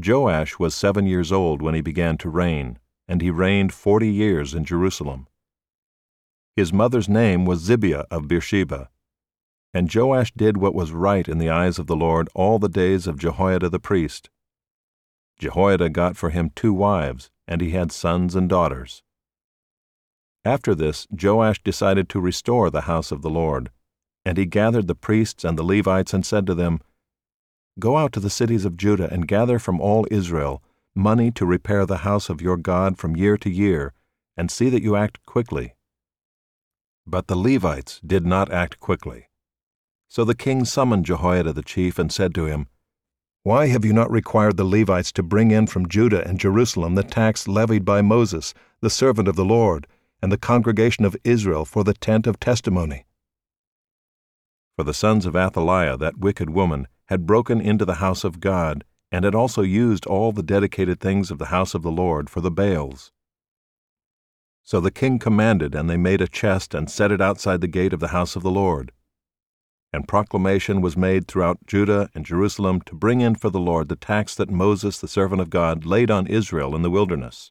Joash was 7 years old when he began to reign, and he reigned 40 years in Jerusalem. His mother's name was Zibiah of Beersheba. And Joash did what was right in the eyes of the Lord all the days of Jehoiada the priest. Jehoiada got for him 2 wives, and he had sons and daughters. After this, Joash decided to restore the house of the Lord, and he gathered the priests and the Levites and said to them, "Go out to the cities of Judah and gather from all Israel money to repair the house of your God from year to year, and see that you act quickly." But the Levites did not act quickly. So the king summoned Jehoiada the chief and said to him, "Why have you not required the Levites to bring in from Judah and Jerusalem the tax levied by Moses, the servant of the Lord, and the congregation of Israel for the tent of testimony?" For the sons of Athaliah, that wicked woman, had broken into the house of God, and had also used all the dedicated things of the house of the Lord for the Baals. So the king commanded, and they made a chest and set it outside the gate of the house of the Lord. And proclamation was made throughout Judah and Jerusalem to bring in for the Lord the tax that Moses the servant of God laid on Israel in the wilderness.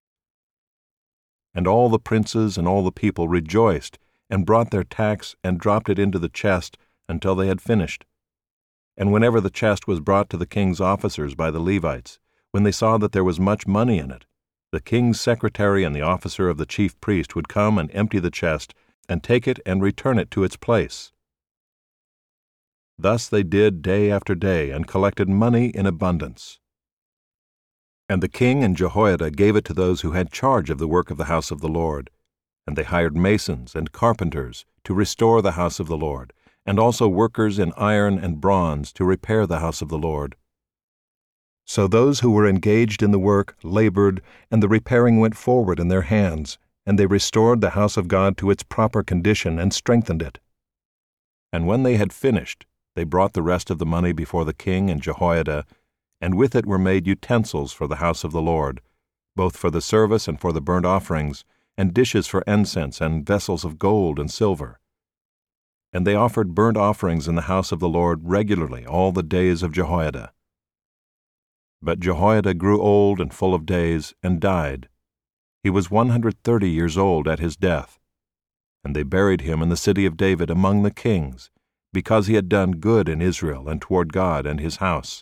And all the princes and all the people rejoiced, and brought their tax and dropped it into the chest until they had finished. And whenever the chest was brought to the king's officers by the Levites, when they saw that there was much money in it, the king's secretary and the officer of the chief priest would come and empty the chest, and take it and return it to its place. Thus they did day after day, and collected money in abundance. And the king and Jehoiada gave it to those who had charge of the work of the house of the Lord. And they hired masons and carpenters to restore the house of the Lord, and also workers in iron and bronze to repair the house of the Lord. So those who were engaged in the work labored, and the repairing went forward in their hands, and they restored the house of God to its proper condition and strengthened it. And when they had finished, they brought the rest of the money before the king and Jehoiada, and with it were made utensils for the house of the Lord, both for the service and for the burnt offerings, and dishes for incense, and vessels of gold and silver. And they offered burnt offerings in the house of the Lord regularly all the days of Jehoiada. But Jehoiada grew old and full of days, and died. He was 130 years old at his death. And they buried him in the city of David among the kings, because he had done good in Israel and toward God and his house.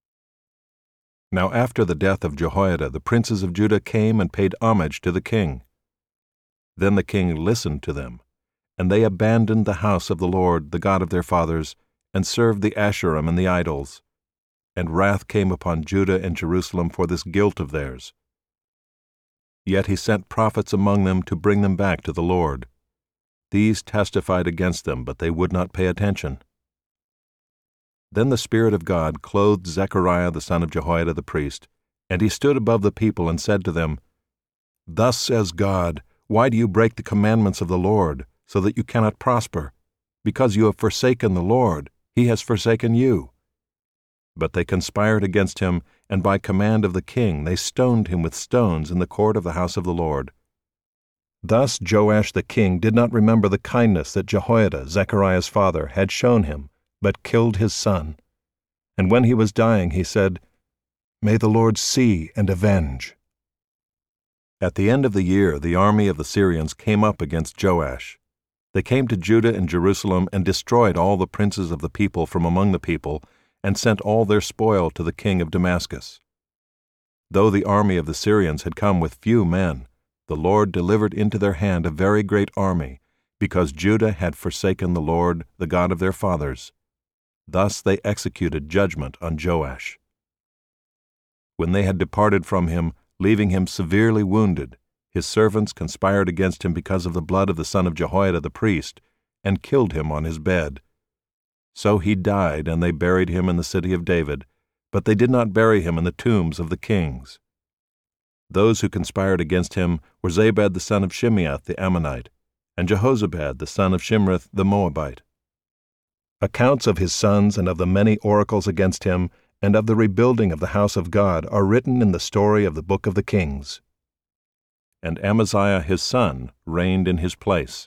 Now after the death of Jehoiada, the princes of Judah came and paid homage to the king. Then the king listened to them, and they abandoned the house of the Lord, the God of their fathers, and served the Asherim and the idols. And wrath came upon Judah and Jerusalem for this guilt of theirs. Yet he sent prophets among them to bring them back to the Lord. These testified against them, but they would not pay attention. Then the Spirit of God clothed Zechariah the son of Jehoiada the priest, and he stood above the people and said to them, "Thus says God, why do you break the commandments of the Lord, so that you cannot prosper? Because you have forsaken the Lord, he has forsaken you." But they conspired against him, and by command of the king they stoned him with stones in the court of the house of the Lord. Thus Joash the king did not remember the kindness that Jehoiada, Zechariah's father, had shown him, but killed his son. And when he was dying, he said, "May the Lord see and avenge." At the end of the year, the army of the Syrians came up against Joash. They came to Judah and Jerusalem and destroyed all the princes of the people from among the people, and sent all their spoil to the king of Damascus. Though the army of the Syrians had come with few men, the Lord delivered into their hand a very great army, because Judah had forsaken the Lord, the God of their fathers. Thus they executed judgment on Joash. When they had departed from him, leaving him severely wounded, his servants conspired against him because of the blood of the son of Jehoiada the priest, and killed him on his bed. So he died, and they buried him in the city of David, but they did not bury him in the tombs of the kings. Those who conspired against him were Zabad the son of Shimeath the Ammonite, and Jehozabad the son of Shimrith the Moabite. Accounts of his sons and of the many oracles against him, and of the rebuilding of the house of God, are written in the story of the book of the Kings. And Amaziah his son reigned in his place.